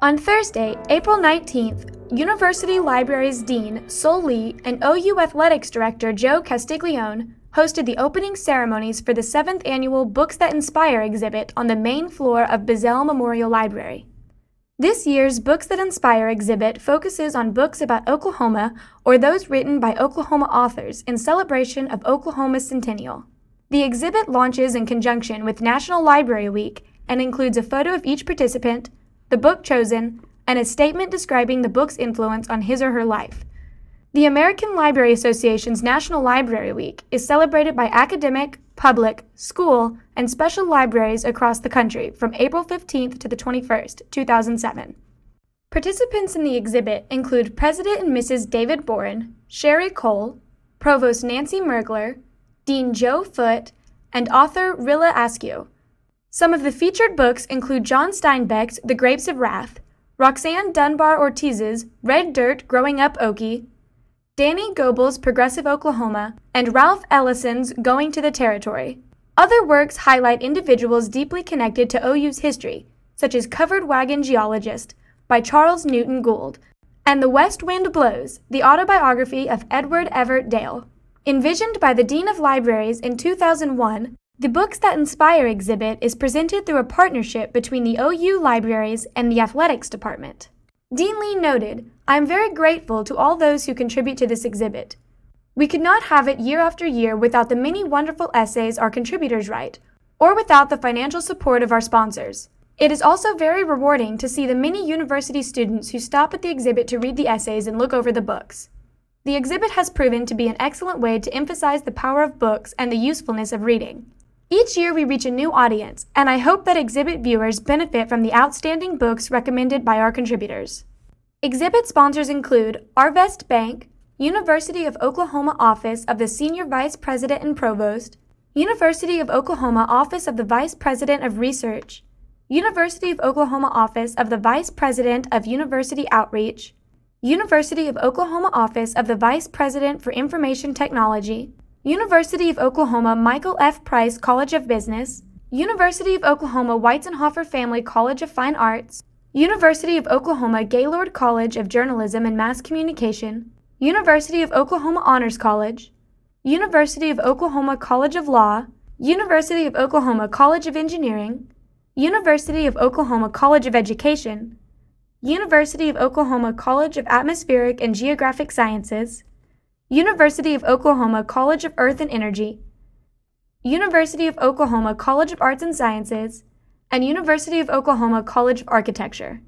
On Thursday, April 19th, University Libraries Dean Sol Lee and OU Athletics Director Joe Castiglione hosted the opening ceremonies for the 7th annual Books That Inspire exhibit on the main floor of Bizzell Memorial Library. This year's Books That Inspire exhibit focuses on books about Oklahoma or those written by Oklahoma authors in celebration of Oklahoma's centennial. The exhibit launches in conjunction with National Library Week and includes a photo of each participant, the book chosen, and a statement describing the book's influence on his or her life. The American Library Association's National Library Week is celebrated by academic, public, school, and special libraries across the country from April 15th to the 21st, 2007. Participants in the exhibit include President and Mrs. David Boren, Sherry Cole, Provost Nancy Mergler, Dean Joe Foote, and author Rilla Askew. Some of the featured books include John Steinbeck's The Grapes of Wrath, Roxanne Dunbar Ortiz's Red Dirt Growing Up Okie, Danny Goebel's Progressive Oklahoma, and Ralph Ellison's Going to the Territory. Other works highlight individuals deeply connected to OU's history, such as Covered Wagon Geologist by Charles Newton Gould, and The West Wind Blows, the autobiography of Edward Everett Dale. Envisioned by the Dean of Libraries in 2001, the Books That Inspire exhibit is presented through a partnership between the OU Libraries and the Athletics Department. Dean Lee noted, "I am very grateful to all those who contribute to this exhibit. We could not have it year after year without the many wonderful essays our contributors write, or without the financial support of our sponsors. It is also very rewarding to see the many university students who stop at the exhibit to read the essays and look over the books. The exhibit has proven to be an excellent way to emphasize the power of books and the usefulness of reading. Each year we reach a new audience, and I hope that exhibit viewers benefit from the outstanding books recommended by our contributors." Exhibit sponsors include Arvest Bank, University of Oklahoma Office of the Senior Vice President and Provost, University of Oklahoma Office of the Vice President of Research, University of Oklahoma Office of the Vice President of University Outreach, University of Oklahoma Office of the Vice President for Information Technology, University of Oklahoma Michael F. Price College of Business, University of Oklahoma Weizenhofer Family College of Fine Arts, University of Oklahoma Gaylord College of Journalism and Mass Communication, University of Oklahoma Honors College, University of Oklahoma College of Law, University of Oklahoma College of Engineering, University of Oklahoma College of Education, University of Oklahoma College of Atmospheric and Geographic Sciences, University of Oklahoma College of Earth and Energy, University of Oklahoma College of Arts and Sciences, and University of Oklahoma College of Architecture.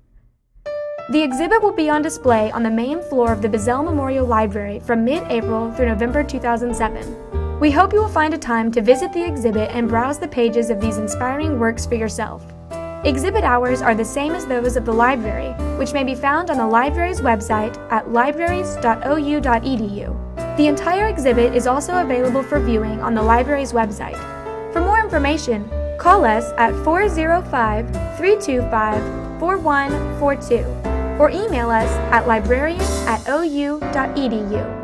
The exhibit will be on display on the main floor of the Bizzell Memorial Library from mid-April through November 2007. We hope you will find a time to visit the exhibit and browse the pages of these inspiring works for yourself. Exhibit hours are the same as those of the library, which may be found on the library's website at libraries.ou.edu. The entire exhibit is also available for viewing on the library's website. For more information, call us at 405-325-4142 or email us at librarian@ou.edu.